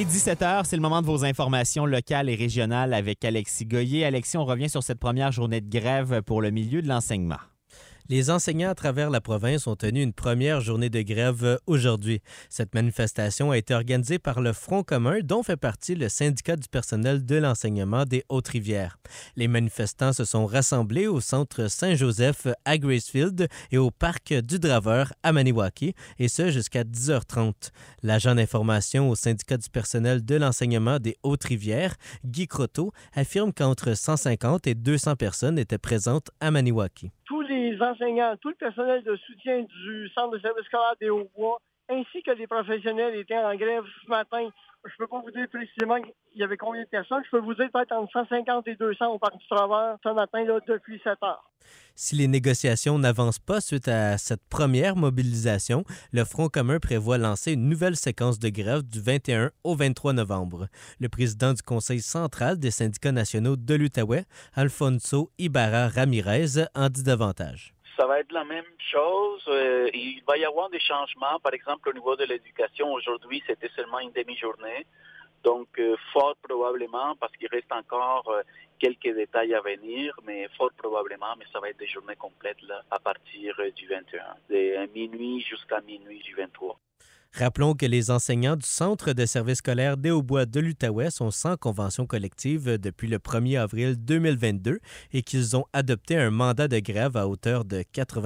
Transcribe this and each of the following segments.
Il est 17h, c'est le moment de vos informations locales et régionales avec Alexis Goyer. Alexis, on revient sur cette première journée de grève pour le milieu de l'enseignement. Les enseignants à travers la province ont tenu une première journée de grève aujourd'hui. Cette manifestation a été organisée par le Front commun, dont fait partie le syndicat du personnel de l'enseignement des Hautes-Rivières. Les manifestants se sont rassemblés au centre Saint-Joseph à Gracefield et au parc du Draveur à Maniwaki, et ce jusqu'à 10h30. L'agent d'information au syndicat du personnel de l'enseignement des Hautes-Rivières, Guy Croteau, affirme qu'entre 150 et 200 personnes étaient présentes à Maniwaki. Tous les enseignants, tout le personnel de soutien du Centre de service scolaire des Hauts-Bois, ainsi que les professionnels étaient en grève ce matin. Je ne peux pas vous dire précisément il y avait combien de personnes. Je peux vous dire peut-être entre 150 et 200 au Parc du Travers ce matin là, depuis 7 heures. Si les négociations n'avancent pas suite à cette première mobilisation, le Front commun prévoit lancer une nouvelle séquence de grève du 21 au 23 novembre. Le président du Conseil central des syndicats nationaux de l'Outaouais, Alfonso Ibarra Ramirez, en dit davantage. Ça va être la même chose. Il va y avoir des changements. Par exemple, au niveau de l'éducation, aujourd'hui, c'était seulement une demi-journée. Donc, fort probablement, parce qu'il reste encore quelques détails à venir, mais fort probablement, mais ça va être des journées complètes là, à partir du 21, de minuit jusqu'à minuit du 23. Rappelons que les enseignants du Centre de service scolaire des Hauts-Bois de l'Outaouais sont sans convention collective depuis le 1er avril 2022 et qu'ils ont adopté un mandat de grève à hauteur de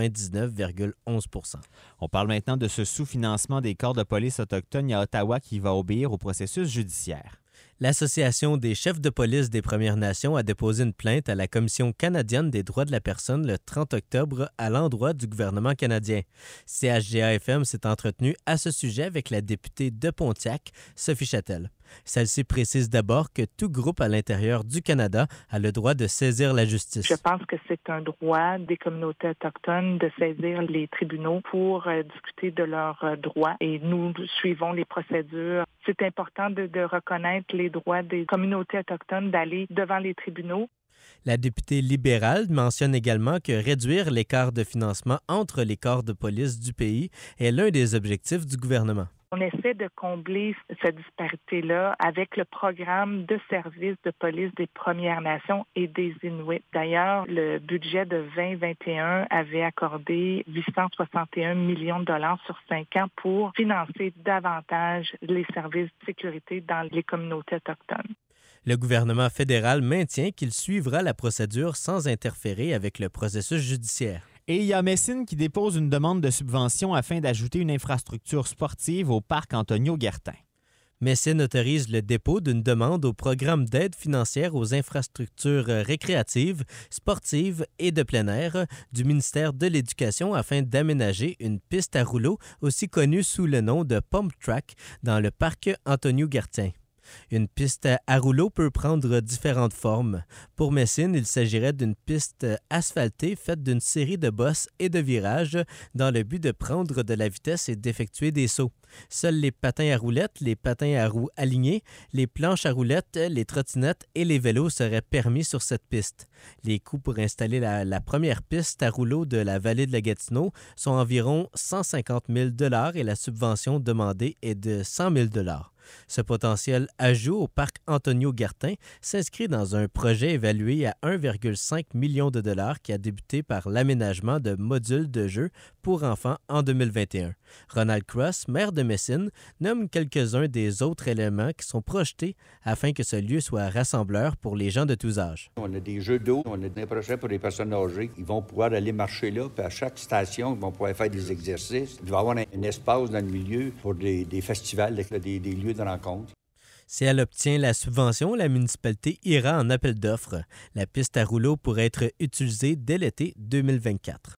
99,11 %. On parle maintenant de ce sous-financement des corps de police autochtones à Ottawa qui va obéir au processus judiciaire. L'Association des chefs de police des Premières Nations a déposé une plainte à la Commission canadienne des droits de la personne le 30 octobre à l'endroit du gouvernement canadien. CHGA-FM s'est entretenu à ce sujet avec la députée de Pontiac, Sophie Châtel. Celle-ci précise d'abord que tout groupe à l'intérieur du Canada a le droit de saisir la justice. Je pense que c'est un droit des communautés autochtones de saisir les tribunaux pour discuter de leurs droits et nous suivons les procédures. C'est important de reconnaître les droits des communautés autochtones d'aller devant les tribunaux. La députée libérale mentionne également que réduire l'écart de financement entre les corps de police du pays est l'un des objectifs du gouvernement. On essaie de combler cette disparité-là avec le programme de services de police des Premières Nations et des Inuits. D'ailleurs, le budget de 2021 avait accordé 861 millions de dollars sur 5 ans pour financer davantage les services de sécurité dans les communautés autochtones. Le gouvernement fédéral maintient qu'il suivra la procédure sans interférer avec le processus judiciaire. Et il y a Messine qui dépose une demande de subvention afin d'ajouter une infrastructure sportive au parc Antonio-Guertin. Messine autorise le dépôt d'une demande au programme d'aide financière aux infrastructures récréatives, sportives et de plein air du ministère de l'Éducation afin d'aménager une piste à rouleau aussi connue sous le nom de Pump Track dans le parc Antonio-Guertin. Une piste à rouleau peut prendre différentes formes. Pour Messine, il s'agirait d'une piste asphaltée faite d'une série de bosses et de virages dans le but de prendre de la vitesse et d'effectuer des sauts. Seuls les patins à roulettes, les patins à roues alignés, les planches à roulettes, les trottinettes et les vélos seraient permis sur cette piste. Les coûts pour installer la première piste à rouleau de la vallée de la Gatineau sont environ 150 000 $ et la subvention demandée est de 100 000 $. Ce potentiel ajout au parc Antonio-Guertin s'inscrit dans un projet évalué à 1,5 million de dollars qui a débuté par l'aménagement de modules de jeux pour enfants en 2021. Ronald Cross, maire de Messine, nomme quelques-uns des autres éléments qui sont projetés afin que ce lieu soit rassembleur pour les gens de tous âges. On a des jeux d'eau, on a des projets pour les personnes âgées. Ils vont pouvoir aller marcher là, puis à chaque station, ils vont pouvoir faire des exercices. Il va y avoir un espace dans le milieu pour des festivals, des lieux de rencontre. Si elle obtient la subvention, la municipalité ira en appel d'offres. La piste à rouleau pourrait être utilisée dès l'été 2024.